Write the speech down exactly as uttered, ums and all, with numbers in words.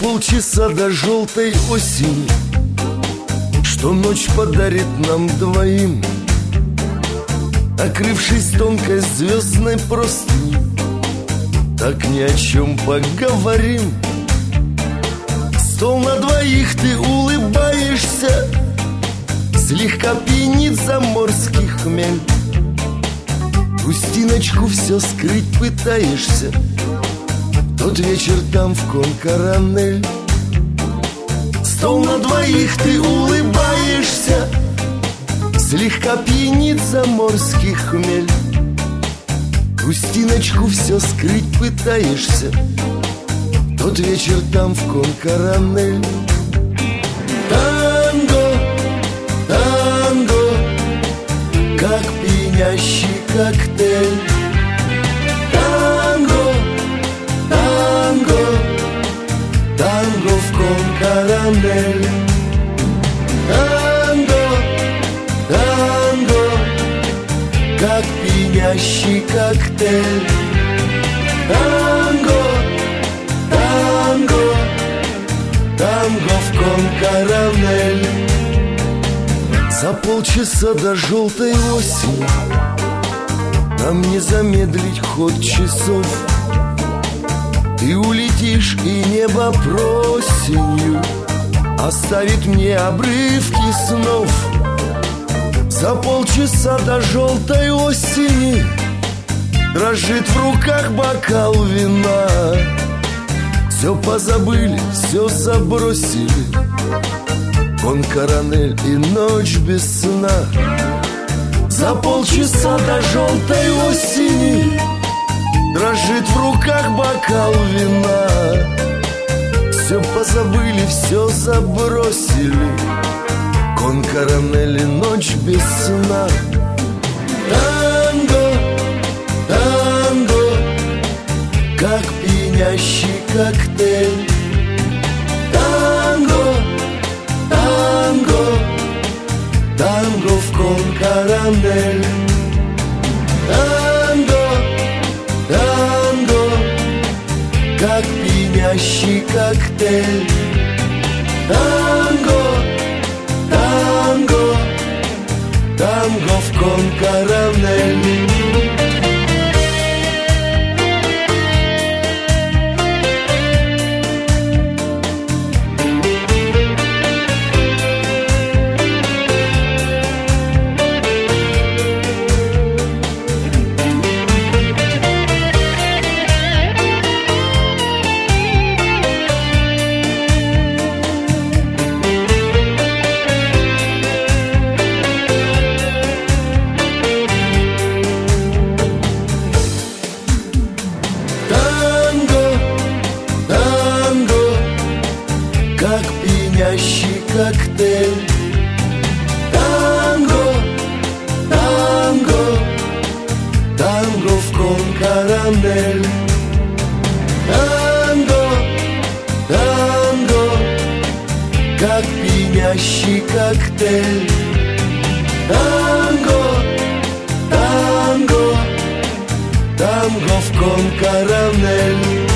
полчаса до желтой осени, что ночь подарит нам двоим, накрывшись тонкой звездной простыней, так ни о чем поговорим. Стол на двоих, ты улыбаешься, слегка пьянит заморский хмель. Грустиночку все скрыть пытаешься, тот вечер там в Кон-Коронель. Стол на двоих, ты улыбаешься, слегка пьянит заморский хмель. Грустиночку все скрыть пытаешься, тот вечер там в Кон-Коронель. Танго, танго, как пьянящий коктейль. Танго, танго, танго в Кон-Коронель. Танго, танго, как пьянящий коктейль. Танго, танго, танго в Кон-Коронель. За полчаса до желтой осени нам не замедлить ход часов. Ты улетишь, и небо просенью оставит мне обрывки снов. За полчаса до желтой осени дрожит в руках бокал вина. Все позабыли, все забросили, Кон-Коронель и ночь без сна. За полчаса до желтой осени дрожит в руках бокал вина. Все позабыли, все забросили, Кон-Коронель и ночь без сна. Танго, танго, как пьянящий коктейль. Танго, танго, танго в Кон-Коронель. Танго, танго, как пьянящий коктейль. Танго, танго, танго в Кон-Коронель. Как пьянящий коктейль. Танго, танго, танго в Кон-Коронель. Танго, танго, как пьянящий коктейль. Танго, танго, танго в Кон-Коронель.